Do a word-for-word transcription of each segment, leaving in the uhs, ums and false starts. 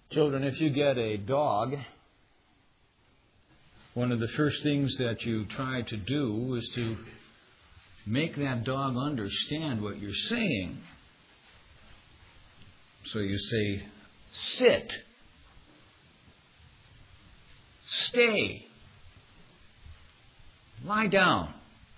Children, if you get a dog, one of the first things that you try to do is to make that dog understand what you're saying. So you say, sit, stay, lie down,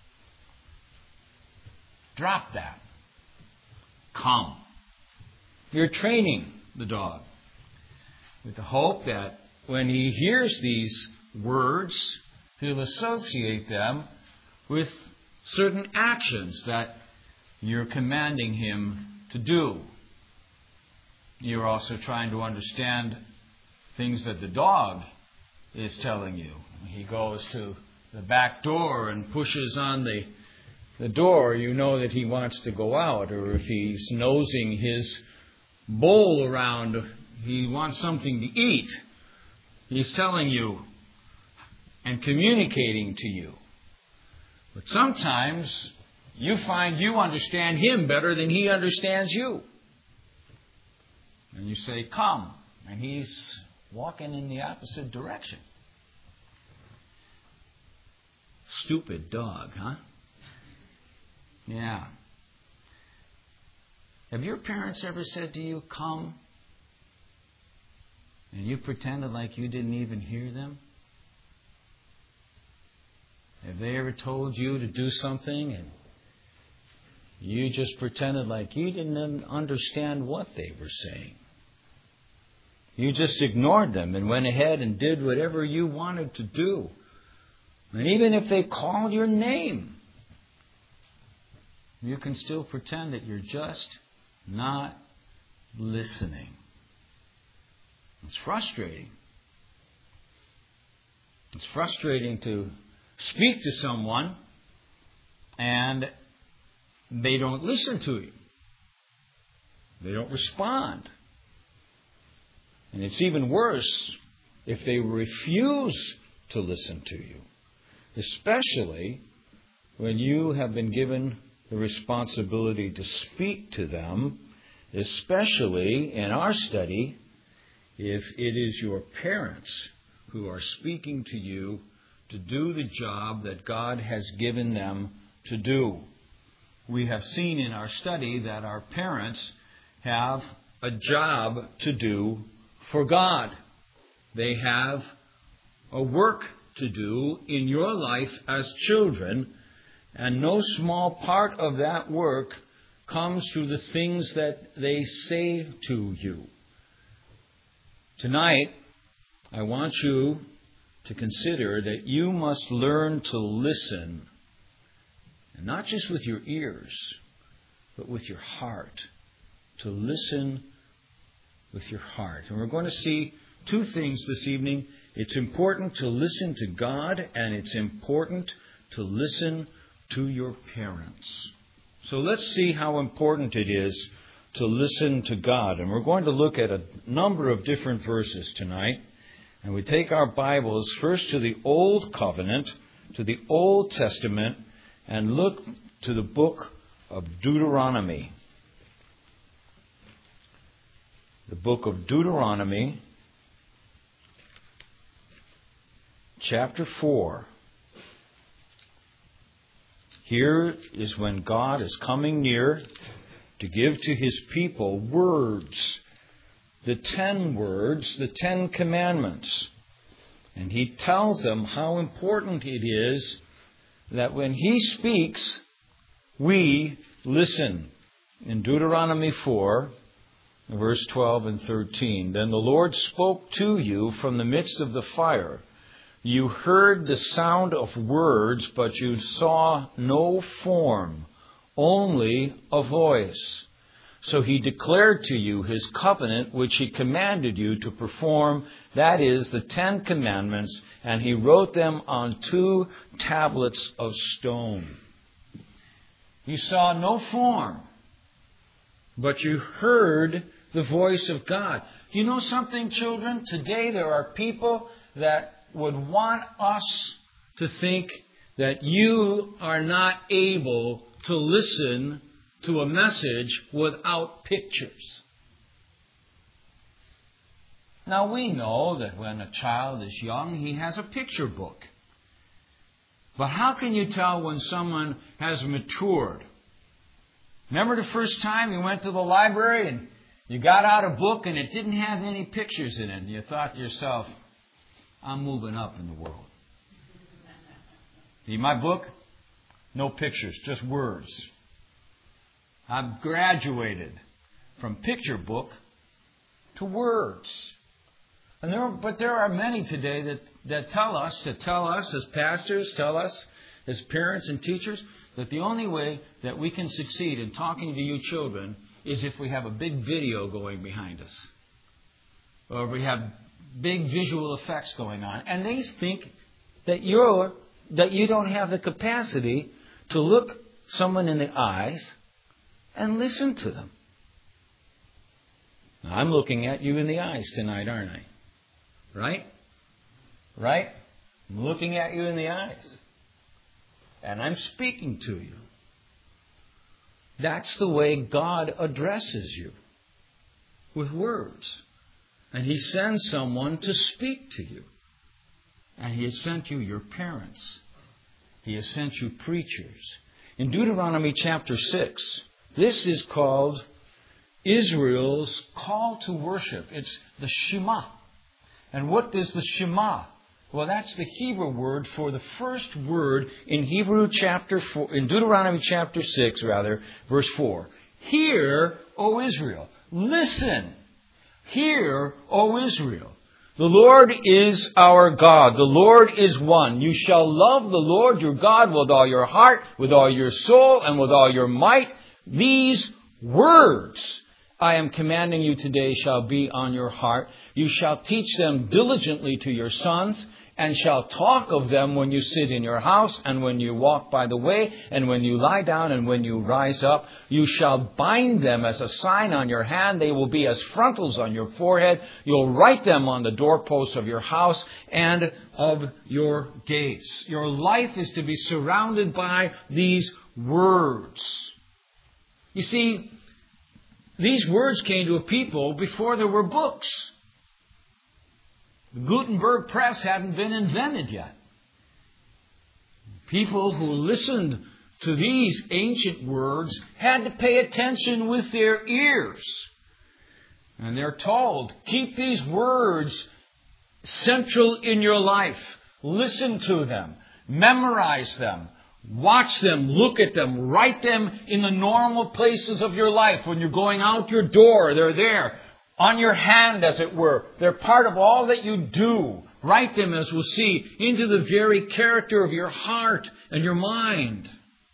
drop that, come. You're training the dog with the hope that when he hears these words, he'll associate them with certain actions that you're commanding him to do. You're also trying to understand things that the dog is telling you. He goes to the back door and pushes on the, the door, you know that he wants to go out. Or if he's nosing his bowl around, he wants something to eat. He's telling you and communicating to you. But sometimes you find you understand him better than he understands you. And you say, come. And he's walking in the opposite direction. Stupid dog, huh? Yeah. Have your parents ever said to you, come? And you pretended like you didn't even hear them? Have they ever told you to do something and you just pretended like you didn't understand what they were saying? You just ignored them and went ahead and did whatever you wanted to do. And even if they called your name, you can still pretend that you're just not listening. It's frustrating. It's frustrating to speak to someone and they don't listen to you. They don't respond. And it's even worse if they refuse to listen to you, especially when you have been given the responsibility to speak to them, especially in our study, if it is your parents who are speaking to you to do the job that God has given them to do. We have seen in our study that our parents have a job to do for God. They have a work to do in your life as children, and no small part of that work comes through the things that they say to you. Tonight, I want you to consider that you must learn to listen, and not just with your ears, but with your heart. To listen with your heart. And we're going to see two things this evening. It's important to listen to God, and it's important to listen to your parents. So let's see how important it is to listen to God. And we're going to look at a number of different verses tonight. And we take our Bibles first to the Old Covenant, to the Old Testament, and look to the book of Deuteronomy. The book of Deuteronomy, chapter four. Here is when God is coming near to give to His people words, the ten words, the ten commandments. And He tells them how important it is that when He speaks, we listen. In Deuteronomy four, verse twelve and thirteen, then the Lord spoke to you from the midst of the fire. You heard the sound of words, but you saw no form, only a voice. So He declared to you His covenant, which He commanded you to perform, that is, the Ten Commandments, and He wrote them on two tablets of stone. You saw no form, but you heard the voice of God. You know something, children? Today there are people that would want us to think that you are not able to listen to a message without pictures. Now we know that when a child is young, he has a picture book. But how can you tell when someone has matured? Remember the first time you went to the library and you got out a book and it didn't have any pictures in it, and you thought to yourself, I'm moving up in the world. See my book? No pictures, just words. I've graduated from picture book to words. And there, but there are many today that, that tell us, that tell us as pastors, tell us as parents and teachers, that the only way that we can succeed in talking to you children is if we have a big video going behind us. Or we have big visual effects going on. And they think that you're, that you don't have the capacity to look someone in the eyes and listen to them. Now, I'm looking at you in the eyes tonight, aren't I? Right? Right? I'm looking at you in the eyes. And I'm speaking to you. That's the way God addresses you. With words. And He sends someone to speak to you. And He has sent you your parents. He has sent you preachers. In Deuteronomy chapter six, this is called Israel's call to worship. It's the Shema. And what is the Shema? Well, that's the Hebrew word for the first word in Hebrew chapter four, in Deuteronomy chapter six, rather, verse four. Hear, O Israel. Listen. Hear, O Israel. The Lord is our God. The Lord is one. You shall love the Lord your God with all your heart, with all your soul, and with all your might. These words I am commanding you today shall be on your heart. You shall teach them diligently to your sons, and shall talk of them when you sit in your house, and when you walk by the way, and when you lie down, and when you rise up. You shall bind them as a sign on your hand. They will be as frontals on your forehead. You'll write them on the doorposts of your house and of your gates. Your life is to be surrounded by these words. You see, these words came to a people before there were books. The Gutenberg press hadn't been invented yet. People who listened to these ancient words had to pay attention with their ears. And they're told, keep these words central in your life. Listen to them. Memorize them. Watch them, look at them, write them in the normal places of your life. When you're going out your door, they're there. On your hand, as it were. They're part of all that you do. Write them, as we'll see, into the very character of your heart and your mind.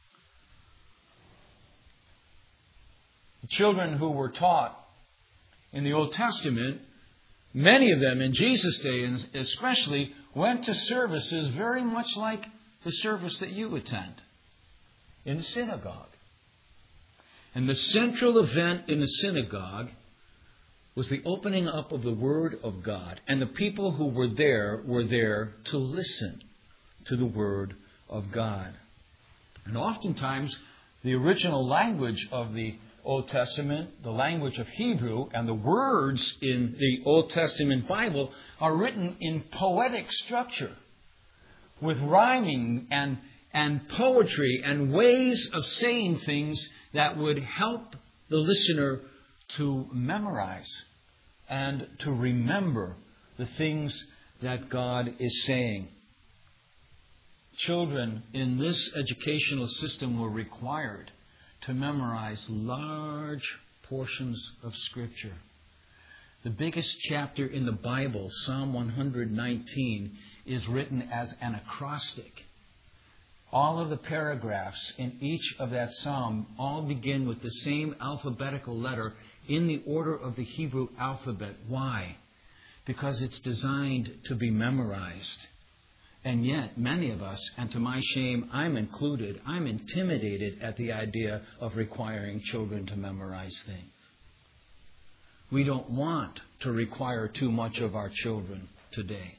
The children who were taught in the Old Testament, many of them in Jesus' day especially, went to services very much like the service that you attend in the synagogue. And the central event in the synagogue was the opening up of the Word of God. And the people who were there were there to listen to the Word of God. And oftentimes, the original language of the Old Testament, the language of Hebrew, and the words in the Old Testament Bible are written in poetic structure, with rhyming and, and poetry and ways of saying things that would help the listener to memorize and to remember the things that God is saying. Children in this educational system were required to memorize large portions of Scripture. The biggest chapter in the Bible, Psalm one nineteen, is written as an acrostic. All of the paragraphs in each of that psalm all begin with the same alphabetical letter in the order of the Hebrew alphabet. Why? Because it's designed to be memorized. And yet, many of us, and to my shame, I'm included, I'm intimidated at the idea of requiring children to memorize things. We don't want to require too much of our children today.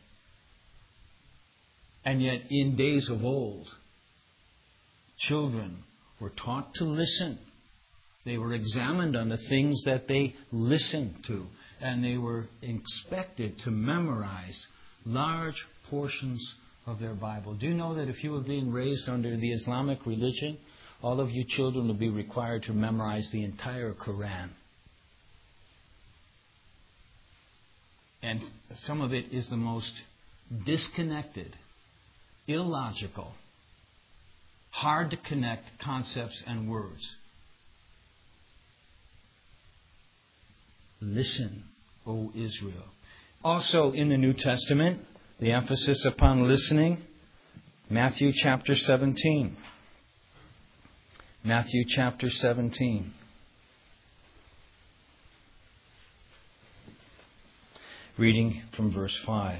And yet, in days of old, children were taught to listen. They were examined on the things that they listened to. and they were expected to memorize large portions of their Bible. Do you know that if you were being raised under the Islamic religion, all of you children would be required to memorize the entire Quran? And some of it is the most disconnected, illogical, hard to connect concepts and words. Listen, O Israel. Also in the New Testament, the emphasis upon listening, Matthew chapter seventeen. Matthew chapter seventeen. Reading from verse five.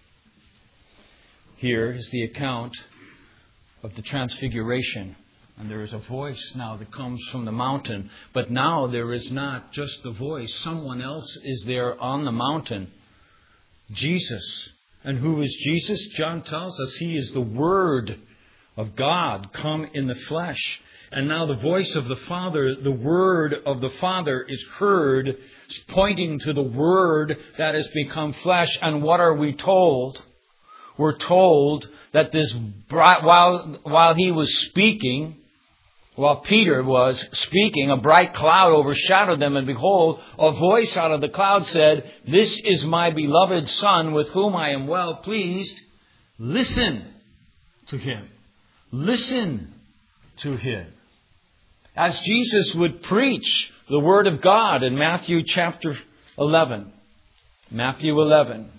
Here is the account of the Transfiguration. And there is a voice now that comes from the mountain. But now there is not just the voice. Someone else is there on the mountain. Jesus. And who is Jesus? John tells us He is the Word of God come in the flesh. And now the voice of the Father, the Word of the Father is heard, pointing to the Word that has become flesh. And what are we told? We're told that this bright, while while he was speaking, while Peter was speaking, a bright cloud overshadowed them, and behold, a voice out of the cloud said, "This is my beloved Son, with whom I am well pleased. Listen to Him." Listen to Him. As Jesus would preach the Word of God in Matthew chapter eleven. Matthew eleven.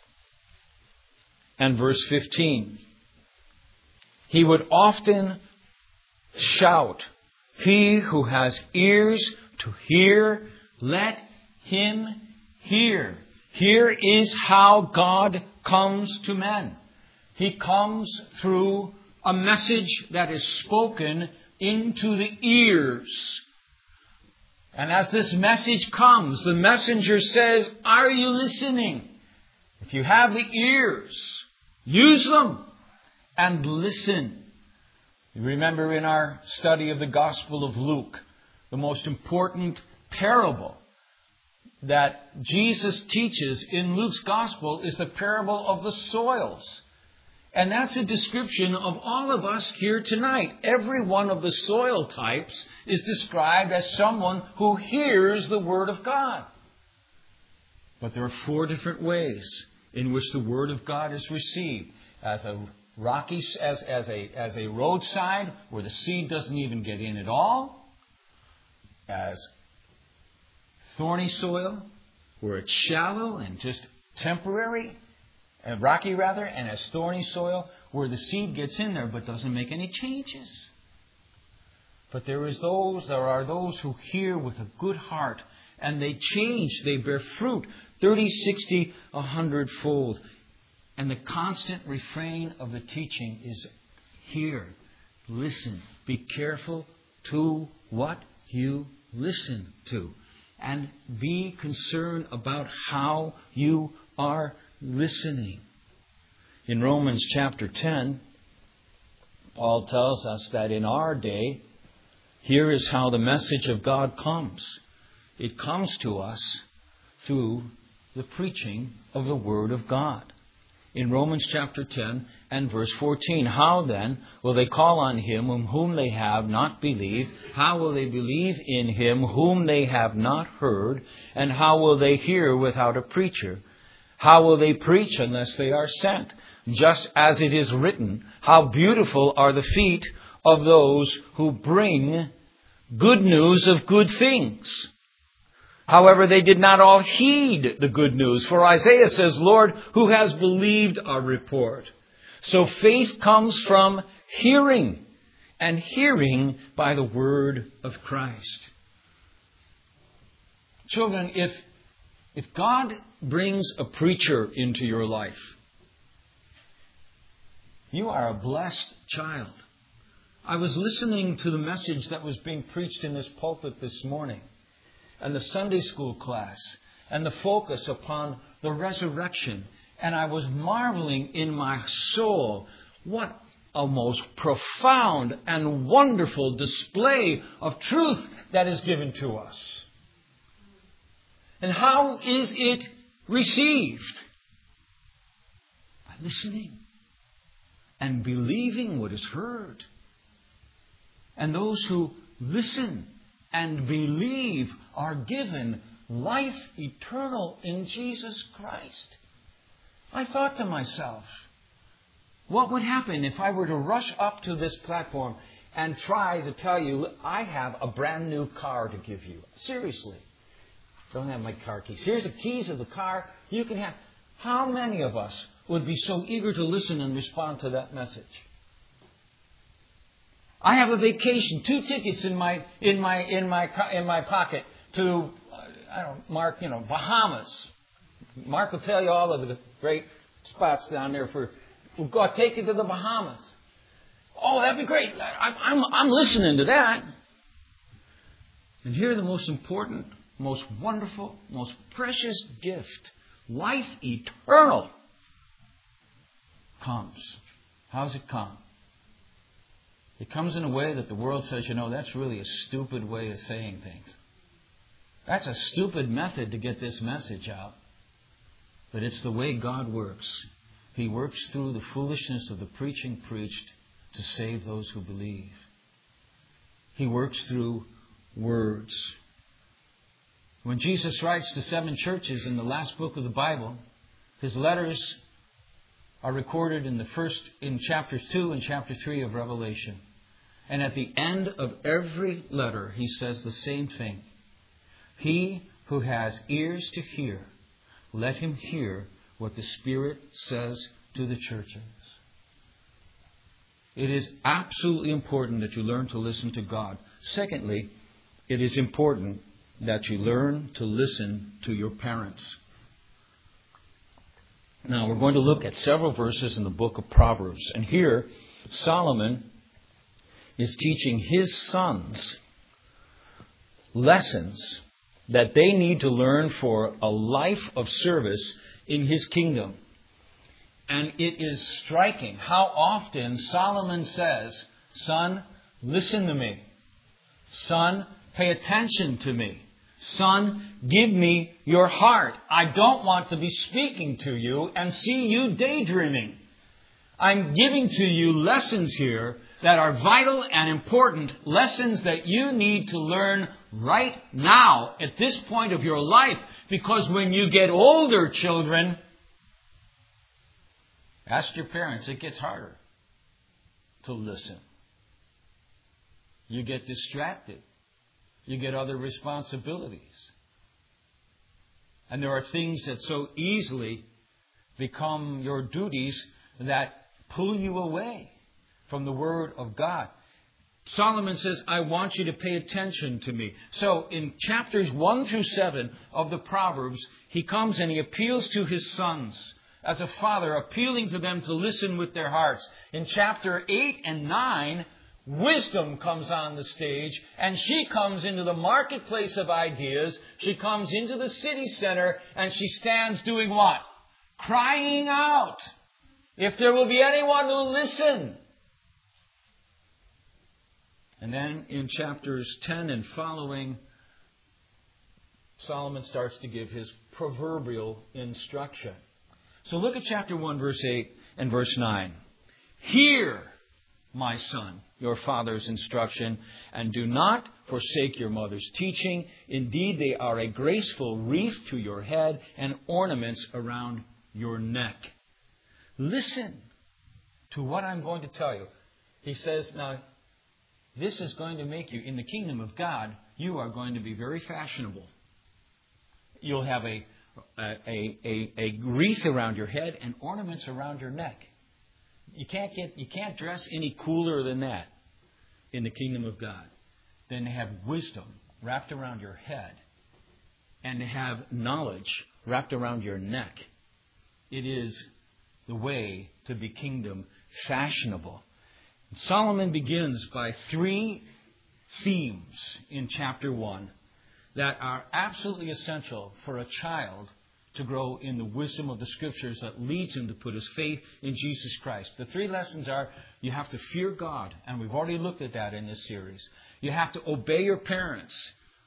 And verse fifteen. He would often shout, "He who has ears to hear, let him hear." Here is how God comes to men. He comes through a message that is spoken into the ears. And as this message comes, the messenger says, "Are you listening? If you have the ears, use them and listen." You remember in our study of the Gospel of Luke, the most important parable that Jesus teaches in Luke's Gospel is the parable of the soils. And that's a description of all of us here tonight. Every one of the soil types is described as someone who hears the Word of God. But there are four different ways in which the Word of God is received. As a rocky, as, as a as a roadside where the seed doesn't even get in at all. As thorny soil where it's shallow and just temporary. And rocky rather, and as thorny soil where the seed gets in there but doesn't make any changes. But there is those, there are those who hear with a good heart, and they change, they bear fruit, thirty, sixty, a hundred fold. And the constant refrain of the teaching is hear, listen, be careful to what you listen to, and be concerned about how you are listening. In Romans chapter ten, Paul tells us that in our day, here is how the message of God comes. It comes to us through the preaching of the Word of God. In Romans chapter ten and verse fourteen, "How then will they call on Him in whom they have not believed? How will they believe in Him whom they have not heard? And how will they hear without a preacher? How will they preach unless they are sent? Just as it is written, how beautiful are the feet of those who bring good news of good things. However, they did not all heed the good news. For Isaiah says, Lord, who has believed our report? So faith comes from hearing, and hearing by the word of Christ." Children, if, if God brings a preacher into your life, you are a blessed child. I was listening to the message that was being preached in this pulpit this morning, and the Sunday school class, and the focus upon the resurrection. And I was marveling in my soul, what a most profound and wonderful display of truth that is given to us. And how is it received? By listening and believing what is heard. And those who listen and believe are given life eternal in Jesus Christ. I thought to myself, what would happen if I were to rush up to this platform and try to tell you, I have a brand new car to give you? Seriously. Don't have my car keys. Here's the keys of the car. You can have. How many of us would be so eager to listen and respond to that message? I have a vacation, two tickets in my in my in my in my pocket to I don't Mark, you know, Bahamas. Mark will tell you all of the great spots down there for. We'll go take you to the Bahamas. Oh, that'd be great. I'm I'm, I'm listening to that. And here the most important, most wonderful, most precious gift, life eternal, comes. How does it come? It comes in a way that the world says, you know, that's really a stupid way of saying things. That's a stupid method to get this message out. But it's the way God works. He works through the foolishness of the preaching preached to save those who believe. He works through words. When Jesus writes to seven churches in the last book of the Bible, his letters are recorded in the first, in chapter two and chapter three of Revelation. And at the end of every letter, he says the same thing. He who has ears to hear, let him hear what the Spirit says to the churches. It is absolutely important that you learn to listen to God. Secondly, it is important that you learn to listen to your parents. Now, we're going to look at several verses in the book of Proverbs. And here, Solomon is teaching his sons lessons that they need to learn for a life of service in his kingdom. And it is striking how often Solomon says, son, listen to me. Son, pay attention to me. Son, give me your heart. I don't want to be speaking to you and see you daydreaming. I'm giving to you lessons here that are vital and important, lessons that you need to learn right now at this point of your life. Because when you get older, children, ask your parents, it gets harder to listen. You get distracted. You get other responsibilities. And there are things that so easily become your duties that pull you away from the Word of God. Solomon says, I want you to pay attention to me. So in chapters one through seven of the Proverbs, he comes and he appeals to his sons as a father, appealing to them to listen with their hearts. In chapter eight and nine, wisdom comes on the stage, and she comes into the marketplace of ideas. She comes into the city center, and she stands doing what? Crying out. If there will be anyone who will listen. And then in chapters ten and following, Solomon starts to give his proverbial instruction. So look at chapter one, verse eight and verse nine. Hear, my son, your father's instruction, and do not forsake your mother's teaching. Indeed, they are a graceful wreath to your head and ornaments around your neck. Listen to what I'm going to tell you. He says, now, this is going to make you, in the kingdom of God, you are going to be very fashionable. You'll have a, a, a, a wreath around your head and ornaments around your neck. You can't get, you can't dress any cooler than that in the kingdom of God. Then to have wisdom wrapped around your head and to have knowledge wrapped around your neck. It is the way to be kingdom fashionable. Solomon begins by three themes in chapter one that are absolutely essential for a child to grow in the wisdom of the Scriptures that leads him to put his faith in Jesus Christ. The three lessons are, you have to fear God, and we've already looked at that in this series. You have to obey your parents.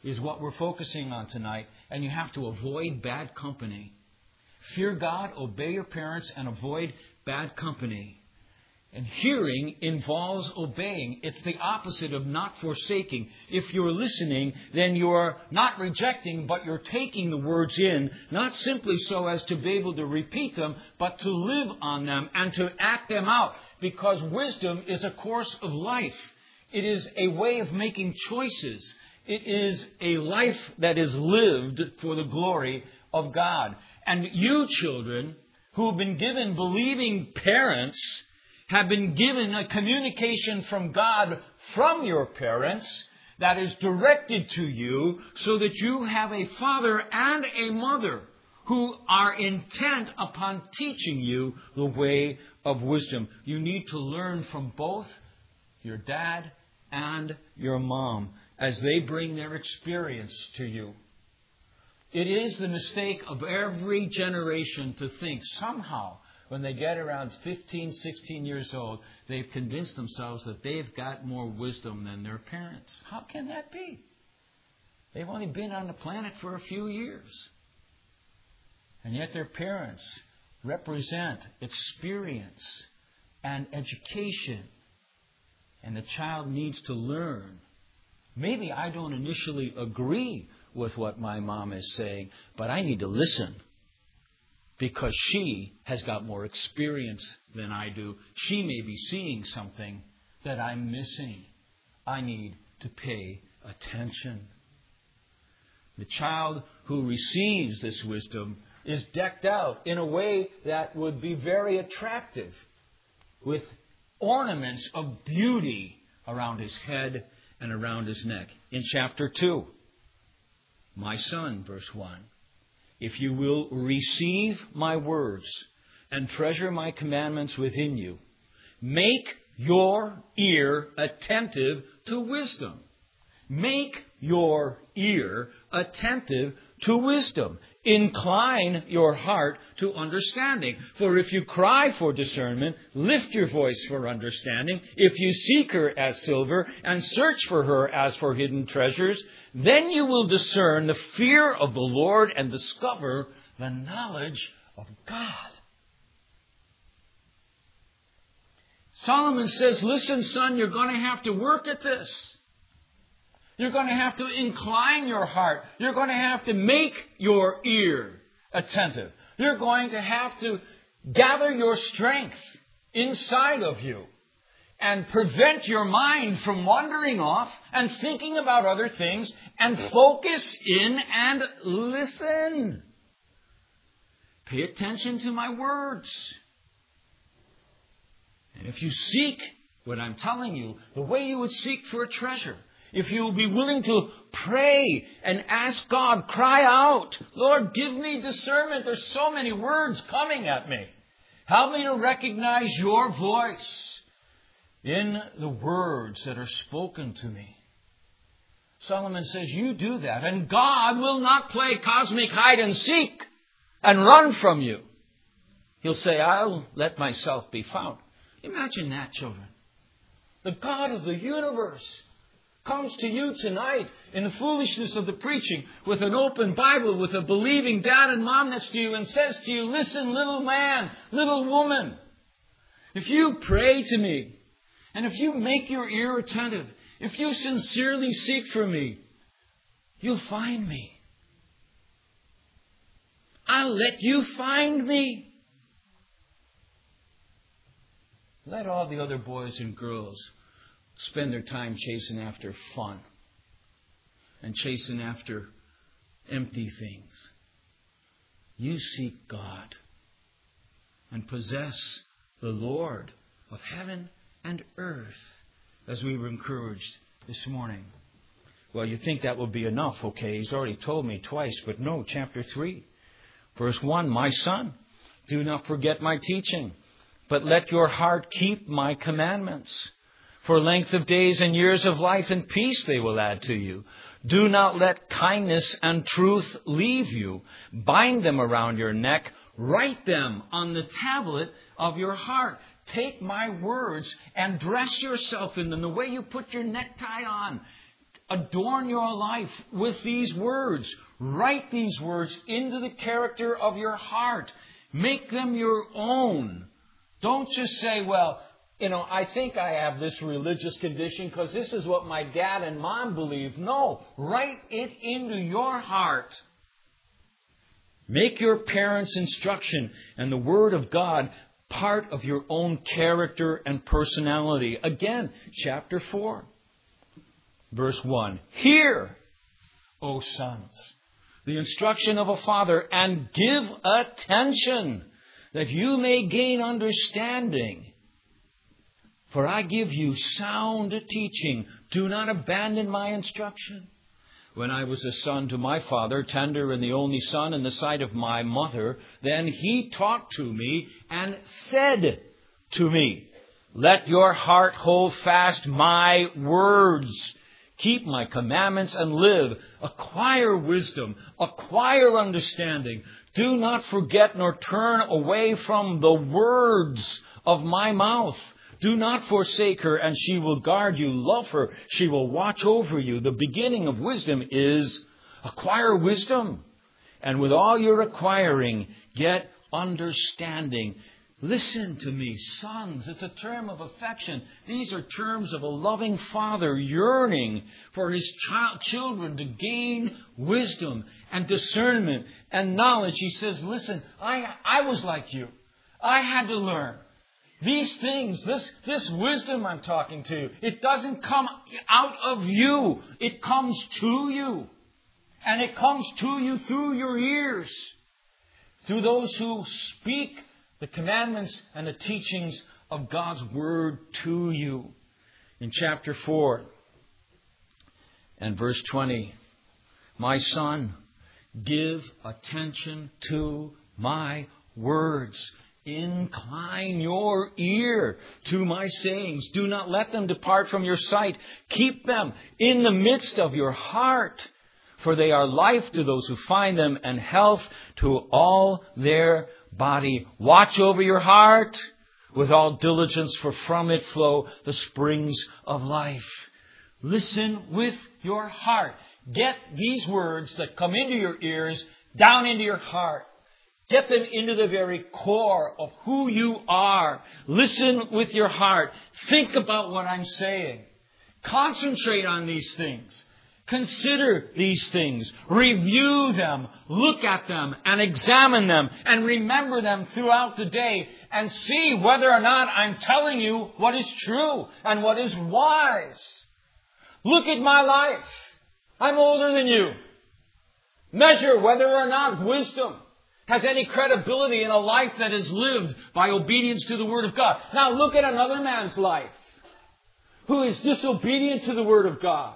is what we're focusing on tonight. And you have to avoid bad company. Fear God, obey your parents, and avoid bad company. And hearing involves obeying. It's the opposite of not forsaking. If you're listening, then you're not rejecting, but you're taking the words in, not simply so as to be able to repeat them, but to live on them and to act them out. Because wisdom is a course of life. It is a way of making choices. It is a life that is lived for the glory of God. And you children who have been given believing parents have been given a communication from God from your parents that is directed to you so that you have a father and a mother who are intent upon teaching you the way of wisdom. You need to learn from both your dad and your mom as they bring their experience to you. It is the mistake of every generation to think somehow when they get around fifteen, sixteen years old, they've convinced themselves that they've got more wisdom than their parents. How can that be? They've only been on the planet for a few years. And yet their parents represent experience and education. And the child needs to learn. Maybe I don't initially agree with what my mom is saying, but I need to listen. Because she has got more experience than I do. She may be seeing something that I'm missing. I need to pay attention. The child who receives this wisdom is decked out in a way that would be very attractive, with ornaments of beauty around his head and around his neck. In chapter two, my son, verse one. If you will receive my words and treasure my commandments within you, make your ear attentive to wisdom. Make your ear attentive to wisdom. Incline your heart to understanding. For if you cry for discernment, lift your voice for understanding. If you seek her as silver and search for her as for hidden treasures, then you will discern the fear of the Lord and discover the knowledge of God. Solomon says, listen, son, you're going to have to work at this. You're going to have to incline your heart. You're going to have to make your ear attentive. You're going to have to gather your strength inside of you and prevent your mind from wandering off and thinking about other things, and focus in and listen. Pay attention to my words. And if you seek what I'm telling you, the way you would seek for a treasure, if you will be willing to pray and ask God, cry out, Lord, give me discernment. There's so many words coming at me. Help me to recognize your voice in the words that are spoken to me. Solomon says, you do that, and God will not play cosmic hide and seek and run from you. He'll say, I'll let myself be found. Imagine that, children. The God of the universe comes to you tonight in the foolishness of the preaching with an open Bible, with a believing dad and mom next to you, and says to you, listen, little man, little woman, if you pray to me, and if you make your ear attentive, if you sincerely seek for me, you'll find me. I'll let you find me. Let all the other boys and girls spend their time chasing after fun and chasing after empty things. You seek God and possess the Lord of heaven and earth, as we were encouraged this morning. Well, you think that will be enough. Okay, he's already told me twice, but no, chapter three, verse one, my son, do not forget my teaching, but let your heart keep my commandments. For length of days and years of life and peace they will add to you. Do not let kindness and truth leave you. Bind them around your neck. Write them on the tablet of your heart. Take my words and dress yourself in them the way you put your necktie on. Adorn your life with these words. Write these words into the character of your heart. Make them your own. Don't just say, well, you know, I think I have this religious condition because this is what my dad and mom believe. No, write it into your heart. Make your parents' instruction and the Word of God part of your own character and personality. Again, chapter four, verse one. Hear, O sons, the instruction of a father, and give attention, that you may gain understanding. For I give you sound teaching. Do not abandon my instruction. When I was a son to my father, tender and the only son in the sight of my mother, then he taught to me and said to me, let your heart hold fast my words. Keep my commandments and live. Acquire wisdom. Acquire understanding. Do not forget nor turn away from the words of my mouth. Do not forsake her, and she will guard you. Love her. She will watch over you. The beginning of wisdom is acquire wisdom. And with all your acquiring, get understanding. Listen to me, sons. It's a term of affection. These are terms of a loving father yearning for his child, children to gain wisdom and discernment and knowledge. He says, listen, I, I was like you. I had to learn. These things, this, this wisdom I'm talking to, it doesn't come out of you. It comes to you. And it comes to you through your ears. Through those who speak the commandments and the teachings of God's Word to you. In chapter four and verse twenty, my son, give attention to my words. Incline your ear to my sayings. Do not let them depart from your sight. Keep them in the midst of your heart, for they are life to those who find them and health to all their body. Watch over your heart with all diligence, for from it flow the springs of life. Listen with your heart. Get these words that come into your ears down into your heart. Get them into the very core of who you are. Listen with your heart. Think about what I'm saying. Concentrate on these things. Consider these things. Review them. Look at them and examine them and remember them throughout the day and see whether or not I'm telling you what is true and what is wise. Look at my life. I'm older than you. Measure whether or not wisdom has any credibility in a life that is lived by obedience to the Word of God. Now look at another man's life who is disobedient to the Word of God.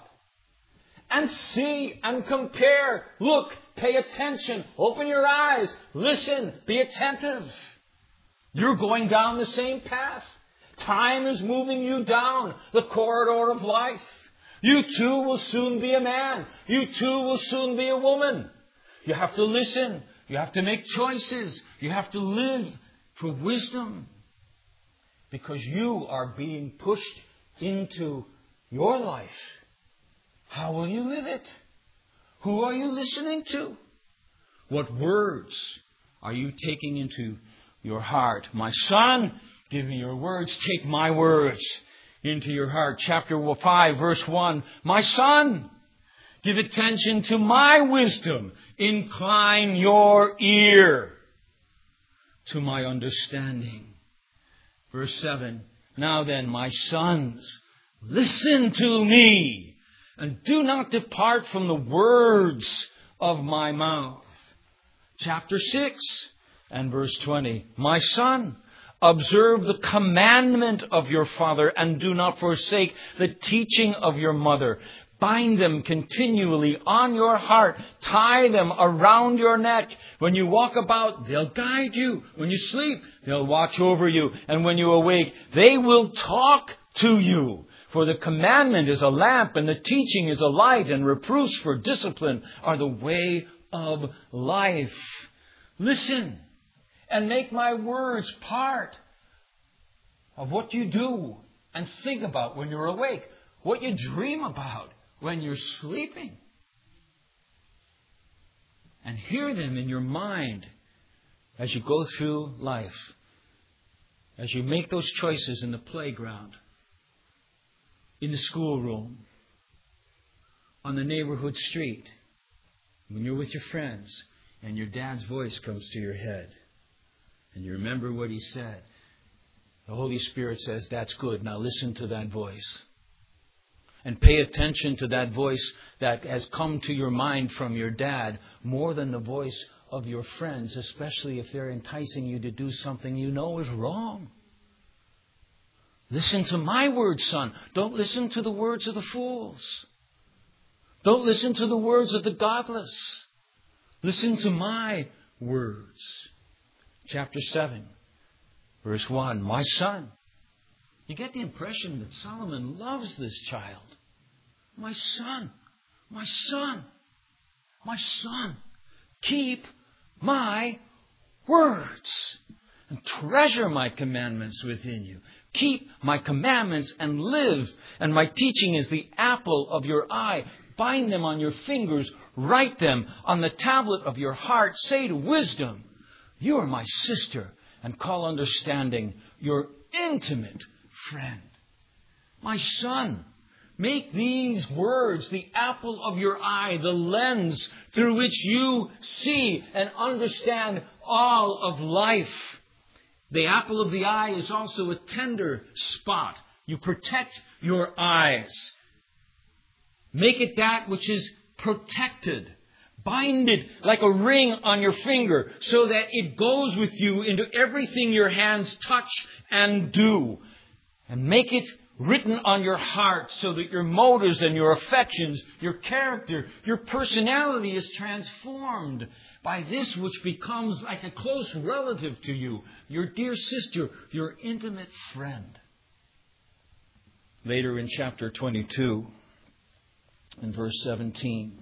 And see and compare. Look, pay attention. Open your eyes. Listen. Be attentive. You're going down the same path. Time is moving you down the corridor of life. You too will soon be a man. You too will soon be a woman. You have to listen. You have to make choices. You have to live for wisdom. Because you are being pushed into your life. How will you live it? Who are you listening to? What words are you taking into your heart? My son, give me your words. Take my words into your heart. Chapter five, verse one. My son, give attention to my wisdom. Incline your ear to my understanding. Verse seven. Now then, my sons, listen to me. And do not depart from the words of my mouth. Chapter six and verse twenty. My son, observe the commandment of your father and do not forsake the teaching of your mother. Bind them continually on your heart. Tie them around your neck. When you walk about, they'll guide you. When you sleep, they'll watch over you. And when you awake, they will talk to you. For the commandment is a lamp, and the teaching is a light, and reproofs for discipline are the way of life. Listen, and make my words part of what you do and think about when you're awake, what you dream about, when you're sleeping. And hear them in your mind as you go through life. As you make those choices in the playground, in the schoolroom, on the neighborhood street, when you're with your friends and your dad's voice comes to your head and you remember what he said. The Holy Spirit says, that's good. Now listen to that voice. And pay attention to that voice that has come to your mind from your dad more than the voice of your friends, especially if they're enticing you to do something you know is wrong. Listen to my words, son. Don't listen to the words of the fools. Don't listen to the words of the godless. Listen to my words. Chapter seven, verse one. My son. You get the impression that Solomon loves this child. My son, my son, my son, keep my words and treasure my commandments within you. Keep my commandments and live. And my teaching is the apple of your eye. Bind them on your fingers. Write them on the tablet of your heart. Say to wisdom, you are my sister. And call understanding your intimate friend. My son, make these words the apple of your eye, the lens through which you see and understand all of life. The apple of the eye is also a tender spot. You protect your eyes. Make it that which is protected. Bind it like a ring on your finger so that it goes with you into everything your hands touch and do. And make it written on your heart so that your motives and your affections, your character, your personality is transformed by this which becomes like a close relative to you, your dear sister, your intimate friend. Later in chapter twenty-two, in verse seventeen,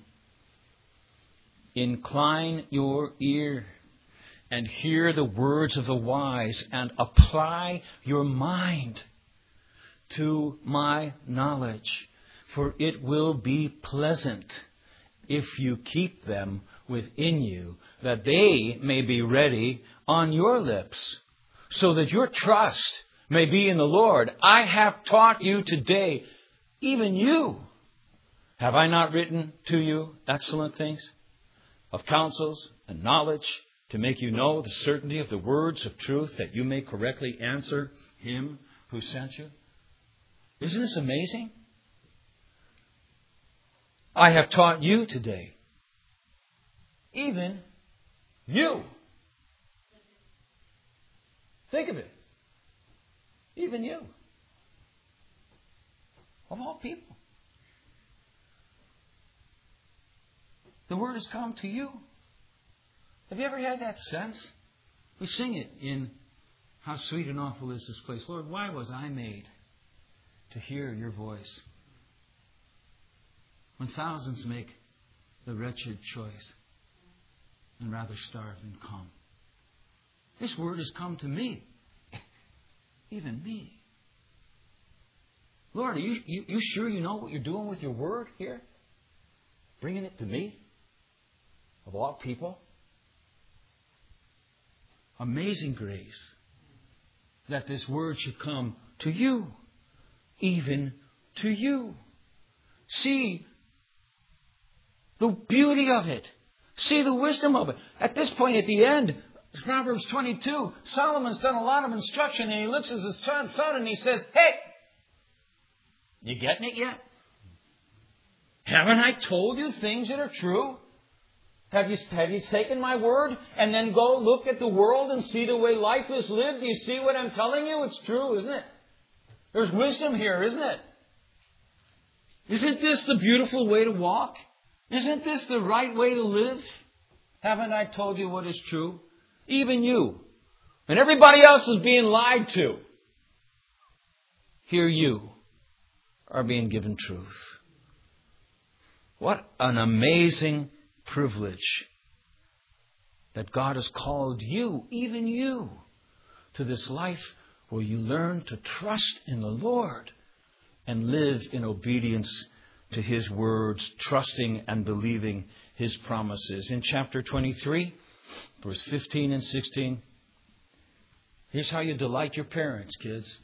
incline your ear and hear the words of the wise and apply your mind to my knowledge, for it will be pleasant if you keep them within you, that they may be ready on your lips, so that your trust may be in the Lord. I have taught you today, even you. Have I not written to you excellent things of counsels and knowledge to make you know the certainty of the words of truth, that you may correctly answer him who sent you? Isn't this amazing? I have taught you today. Even you. Think of it. Even you. Of all people. The word has come to you. Have you ever had that sense? We sing it in How Sweet and Awful Is This Place. Lord, why was I made to hear your voice? When thousands make the wretched choice and rather starve than come. This word has come to me. Even me. Lord, are you, you, you sure you know what you're doing with your word here? Bringing it to me? Of all people? Amazing grace that this word should come to you. Even to you. See the beauty of it. See the wisdom of it. At this point, at the end, Proverbs twenty-two, Solomon's done a lot of instruction and he looks at his son and he says, hey, you getting it yet? Haven't I told you things that are true? Have you, have you taken my word and then go look at the world and see the way life is lived? Do you see what I'm telling you? It's true, isn't it? There's wisdom here, isn't it? Isn't this the beautiful way to walk? Isn't this the right way to live? Haven't I told you what is true? Even you. And everybody else is being lied to. Here you are being given truth. What an amazing privilege that God has called you, even you, to this life where you learn to trust in the Lord and live in obedience to His words, trusting and believing His promises. In chapter twenty-three, verse fifteen and sixteen, here's how you delight your parents, kids.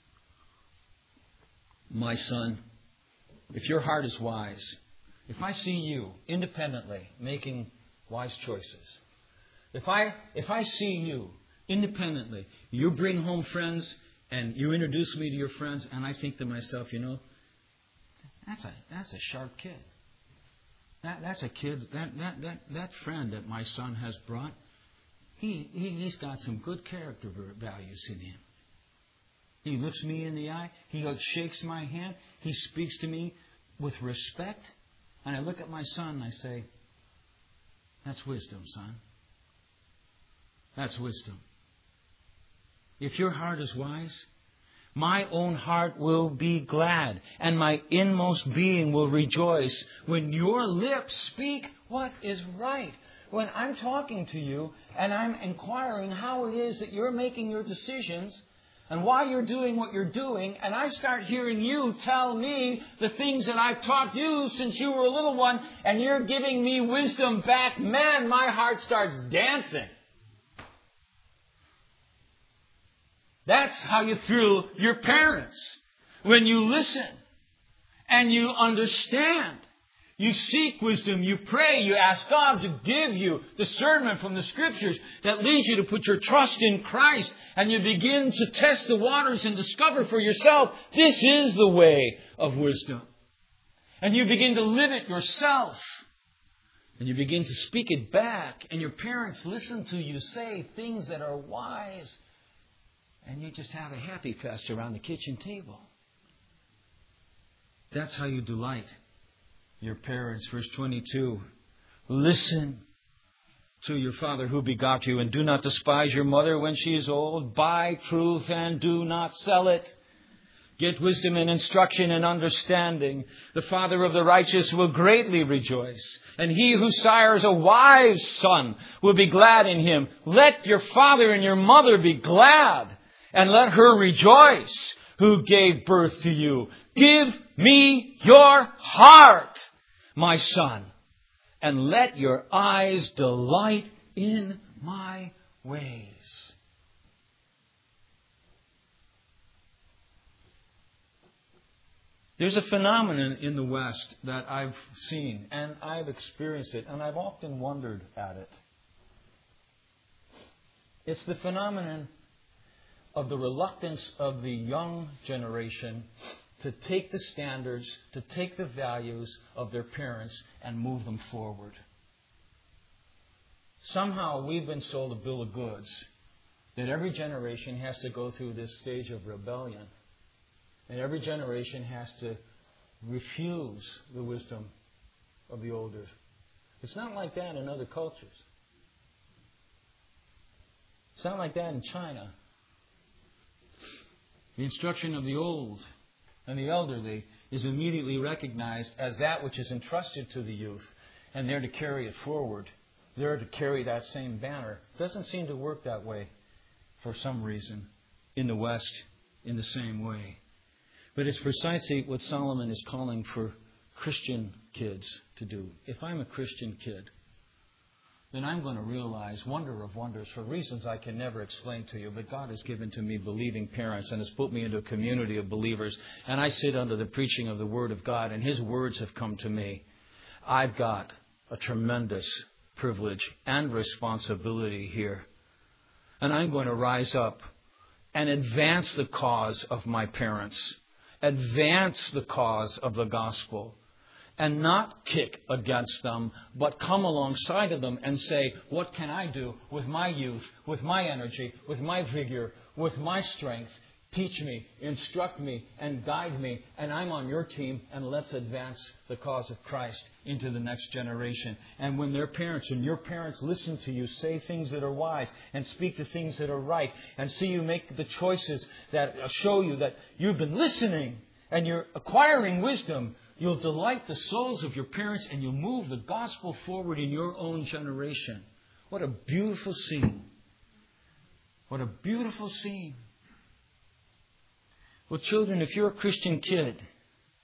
My son, if your heart is wise, if I see you independently making wise choices, if I if I see you independently, you bring home friends and you introduce me to your friends, and I think to myself, you know, that's a that's a sharp kid. That that's a kid that that that, that friend that my son has brought, he, he he's got some good character values in him. He looks me in the eye, he shakes my hand, he speaks to me with respect, and I look at my son and I say, that's wisdom, son. That's wisdom. If your heart is wise, my own heart will be glad, and my inmost being will rejoice when your lips speak what is right. When I'm talking to you and I'm inquiring how it is that you're making your decisions and why you're doing what you're doing, and I start hearing you tell me the things that I've taught you since you were a little one, and you're giving me wisdom back, man, my heart starts dancing. That's how you thrill your parents. When you listen and you understand. You seek wisdom, you pray, you ask God to give you discernment from the Scriptures that leads you to put your trust in Christ, and you begin to test the waters and discover for yourself, this is the way of wisdom. And you begin to live it yourself. And you begin to speak it back, and your parents listen to you say things that are wise. And you just have a happy fest around the kitchen table. That's how you delight your parents. Verse twenty-two. Listen to your father who begot you, and do not despise your mother when she is old. Buy truth and do not sell it. Get wisdom and instruction and understanding. The father of the righteous will greatly rejoice, and he who sires a wise son will be glad in him. Let your father and your mother be glad, and let her rejoice who gave birth to you. Give me your heart, my son, and let your eyes delight in my ways. There's a phenomenon in the West that I've seen, and I've experienced it, and I've often wondered at it. It's the phenomenon of the reluctance of the young generation to take the standards, to take the values of their parents and move them forward. Somehow we've been sold a bill of goods that every generation has to go through this stage of rebellion. And every generation has to refuse the wisdom of the older. It's not like that in other cultures. It's not like that in China. The instruction of the old and the elderly is immediately recognized as that which is entrusted to the youth, and they're to carry it forward. They're to carry that same banner. It doesn't seem to work that way for some reason in the West in the same way. But it's precisely what Solomon is calling for Christian kids to do. If I'm a Christian kid, then I'm going to realize, wonder of wonders, for reasons I can never explain to you, but God has given to me believing parents and has put me into a community of believers, and I sit under the preaching of the Word of God, and His words have come to me. I've got a tremendous privilege and responsibility here, and I'm going to rise up and advance the cause of my parents, advance the cause of the gospel, and not kick against them, but come alongside of them and say, what can I do with my youth, with my energy, with my vigor, with my strength? Teach me, instruct me, and guide me, and I'm on your team, and let's advance the cause of Christ into the next generation. And when their parents and your parents listen to you, say things that are wise, and speak the things that are right, and see you make the choices that show you that you've been listening, and you're acquiring wisdom, you'll delight the souls of your parents, and you'll move the gospel forward in your own generation. What a beautiful scene. What a beautiful scene. Well, children, if you're a Christian kid,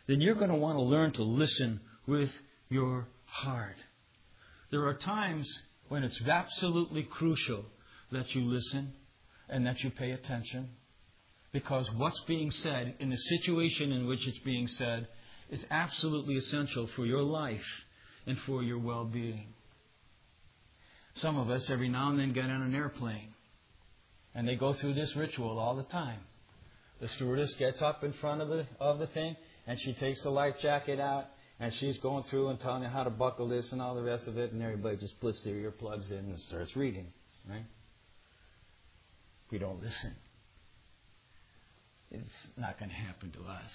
then you're going to want to learn to listen with your heart. There are times when it's absolutely crucial that you listen and that you pay attention, because what's being said in the situation in which it's being said is absolutely essential for your life and for your well-being. Some of us every now and then get on an airplane, and they go through this ritual all the time. The stewardess gets up in front of the of the thing, and she takes the life jacket out, and she's going through and telling you how to buckle this and all the rest of it, and everybody just puts their earplugs in and starts reading, right? We don't listen. It's not going to happen to us.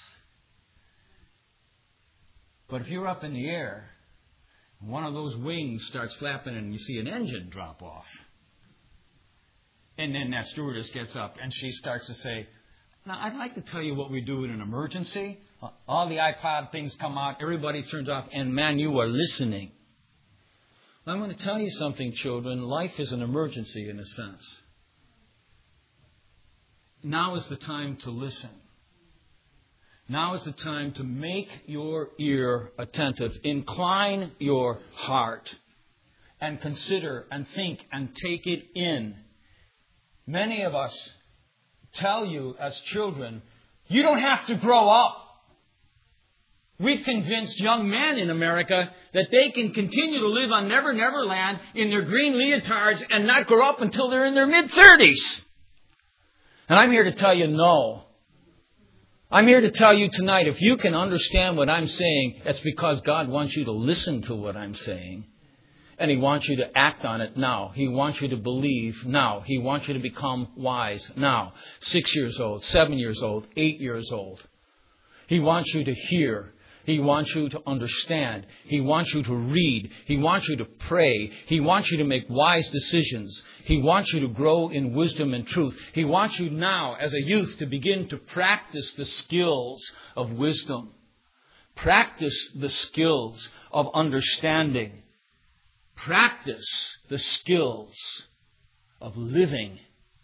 But if you're up in the air, one of those wings starts flapping and you see an engine drop off, and then that stewardess gets up and she starts to say, now, I'd like to tell you what we do in an emergency. All the iPod things come out, everybody turns off, and man, you are listening. I'm going to tell you something, children. Life is an emergency in a sense. Now is the time to listen. Now is the time to make your ear attentive. Incline your heart and consider and think and take it in. Many of us tell you as children, you don't have to grow up. We've convinced young men in America that they can continue to live on Never Never Land in their green leotards and not grow up until they're in their mid-thirties. And I'm here to tell you no. I'm here to tell you tonight, if you can understand what I'm saying, that's because God wants you to listen to what I'm saying. And He wants you to act on it now. He wants you to believe now. He wants you to become wise now. Six years old, seven years old, eight years old. He wants you to hear. He wants you to understand. He wants you to read. He wants you to pray. He wants you to make wise decisions. He wants you to grow in wisdom and truth. He wants you now, as a youth, to begin to practice the skills of wisdom. Practice the skills of understanding. Practice the skills of living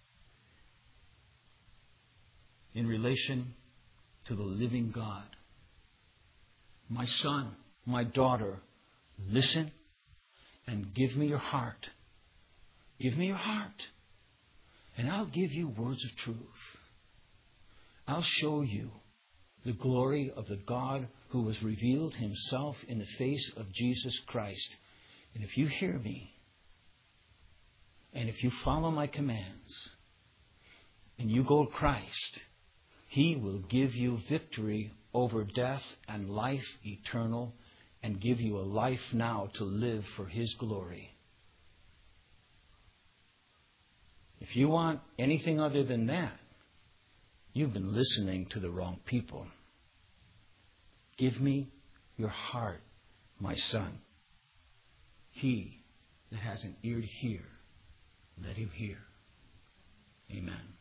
in relation to the living God. My son, my daughter, listen and give me your heart. Give me your heart. And I'll give you words of truth. I'll show you the glory of the God who has revealed Himself in the face of Jesus Christ. And if you hear me, and if you follow my commands, and you go to Christ, He will give you victory over death and life eternal, and give you a life now to live for His glory. If you want anything other than that, you've been listening to the wrong people. Give me your heart, my son. He that has an ear to hear, let him hear. Amen.